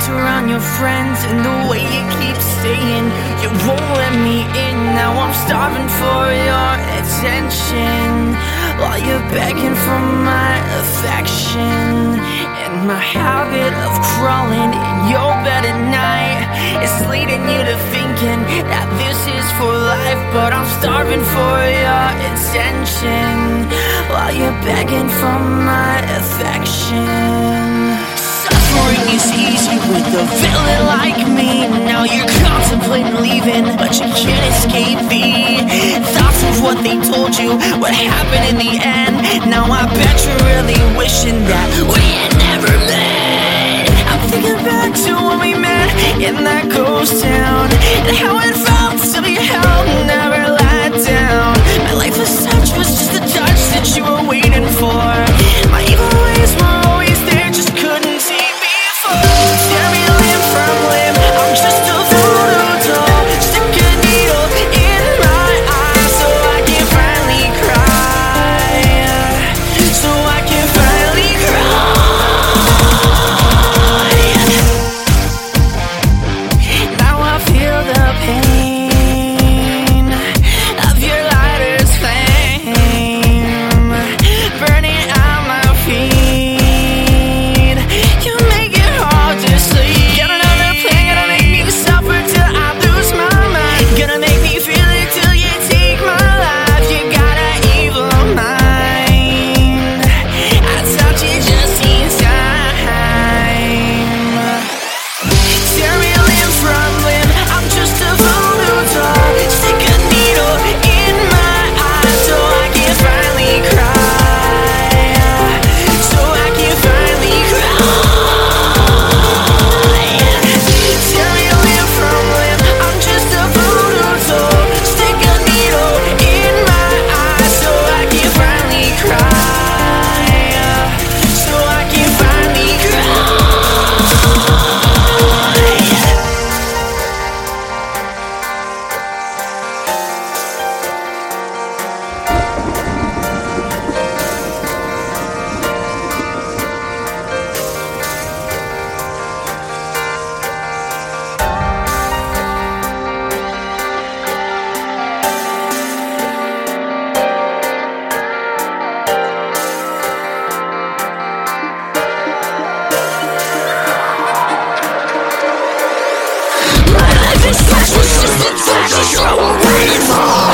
walked around your friends, and the way you keep saying you won't let me in. Now I'm starving for your attention, while you're begging for my affection. And my habit of crawling in your bed at night is leading you to thinking that this is for life. But I'm starving for your attention, while you're begging for my affection. Suffering is easy with a villain like me. Now you're contemplating leaving, but you can't escape the thoughts of what they told you, what happened in the end. Now I bet you're really wishing that we had never met. I'm thinking back to when we met in that ghost town, and how it felt to be held, never let down. My life as such was just a touch that you were waiting for. My evil ways were always there, just couldn't see. Tear me limb from limb, I'm just a voodoo doll. Stick a needle in my eye so I can finally cry. So I can finally cry. Now I feel the pain of your lighter's flame burning out my feet. You make it hard to sleep. Got another plan, gonna make me suffer till I lose my mind. Gonna make me feel it till you take my life. You got an evil mind, I touch it just in time. Tear me limb from limb, I'm just a voodoo doll. Stick a needle in my eye so I can finally cry. So I can finally cry. Tear me limb from limb, I'm just a voodoo doll. Stick a needle in my eye so I can finally cry. So I can finally cry. My life is such was just a touch that you were waiting for.